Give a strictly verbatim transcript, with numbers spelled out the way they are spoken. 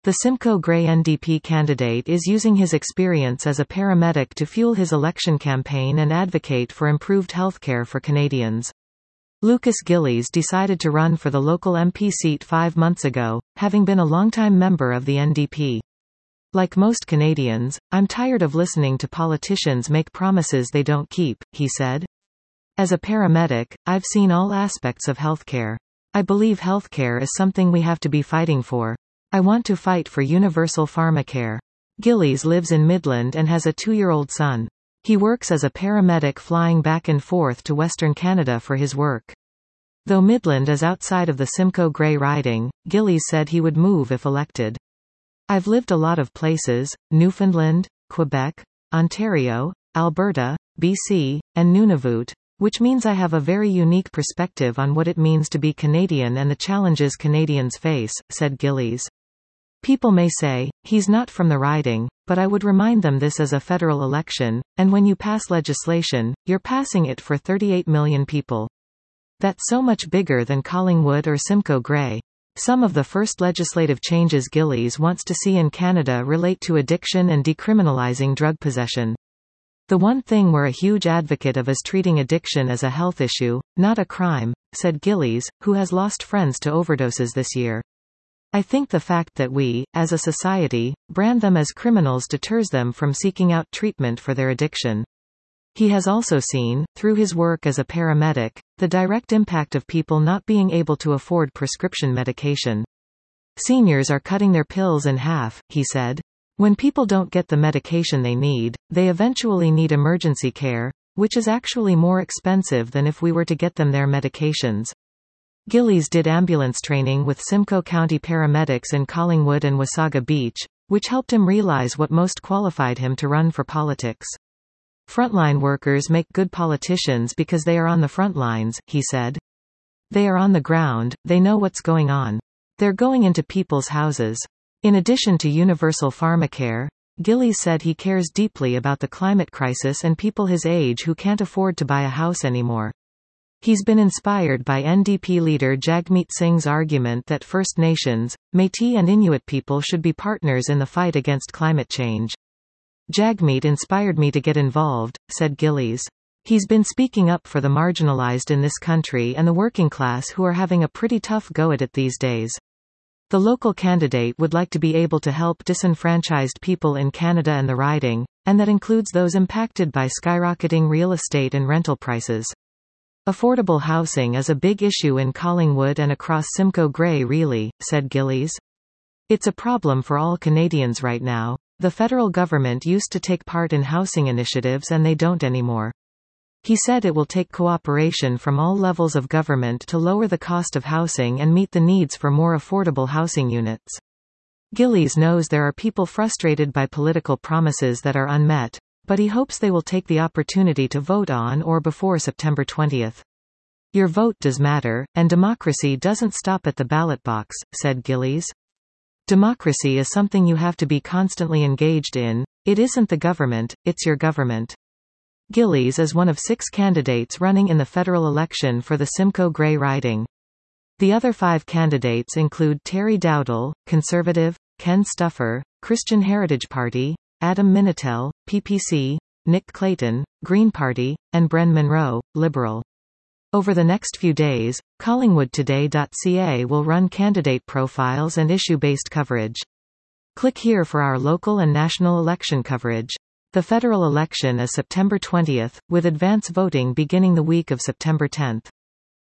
The Simcoe Grey N D P candidate is using his experience as a paramedic to fuel his election campaign and advocate for improved healthcare for Canadians. Lucas Gillies decided to run for the local M P seat five months ago, having been a longtime member of the N D P. Like most Canadians, I'm tired of listening to politicians make promises they don't keep, he said. As a paramedic, I've seen all aspects of healthcare. I believe healthcare is something we have to be fighting for. I want to fight for universal pharmacare. Gillies lives in Midland and has a two-year-old son. He works as a paramedic flying back and forth to Western Canada for his work. Though Midland is outside of the Simcoe Grey riding, Gillies said he would move if elected. I've lived a lot of places, Newfoundland, Quebec, Ontario, Alberta, B C, and Nunavut, which means I have a very unique perspective on what it means to be Canadian and the challenges Canadians face, said Gillies. People may say, he's not from the riding, but I would remind them this is a federal election, and when you pass legislation, you're passing it for thirty-eight million people. That's so much bigger than Collingwood or Simcoe Grey. Some of the first legislative changes Gillies wants to see in Canada relate to addiction and decriminalizing drug possession. The one thing we're a huge advocate of is treating addiction as a health issue, not a crime, said Gillies, who has lost friends to overdoses this year. I think the fact that we, as a society, brand them as criminals deters them from seeking out treatment for their addiction. He has also seen, through his work as a paramedic, the direct impact of people not being able to afford prescription medication. Seniors are cutting their pills in half, he said. When people don't get the medication they need, they eventually need emergency care, which is actually more expensive than if we were to get them their medications. Gillies did ambulance training with Simcoe County paramedics in Collingwood and Wasaga Beach, which helped him realize what most qualified him to run for politics. Frontline workers make good politicians because they are on the front lines, he said. They are on the ground, they know what's going on. They're going into people's houses. In addition to universal pharmacare, Gillies said he cares deeply about the climate crisis and people his age who can't afford to buy a house anymore. He's been inspired by N D P leader Jagmeet Singh's argument that First Nations, Métis and Inuit people should be partners in the fight against climate change. Jagmeet inspired me to get involved, said Gillies. He's been speaking up for the marginalized in this country and the working class who are having a pretty tough go at it these days. The local candidate would like to be able to help disenfranchised people in Canada and the riding, and that includes those impacted by skyrocketing real estate and rental prices. Affordable housing is a big issue in Collingwood and across Simcoe Grey really, said Gillies. It's a problem for all Canadians right now. The federal government used to take part in housing initiatives and they don't anymore. He said it will take cooperation from all levels of government to lower the cost of housing and meet the needs for more affordable housing units. Gillies knows there are people frustrated by political promises that are unmet, but he hopes they will take the opportunity to vote on or before September twentieth. Your vote does matter, and democracy doesn't stop at the ballot box, said Gillies. Democracy is something you have to be constantly engaged in. It isn't the government, it's your government. Gillies is one of six candidates running in the federal election for the Simcoe Grey riding. The other five candidates include Terry Dowdall, Conservative, Ken Stuffer, Christian Heritage Party, Adam Minitel, P P C, Nick Clayton, Green Party, and Bren Monroe, Liberal. Over the next few days, Collingwood Today dot C A will run candidate profiles and issue-based coverage. Click here for our local and national election coverage. The federal election is September twentieth, with advance voting beginning the week of September tenth.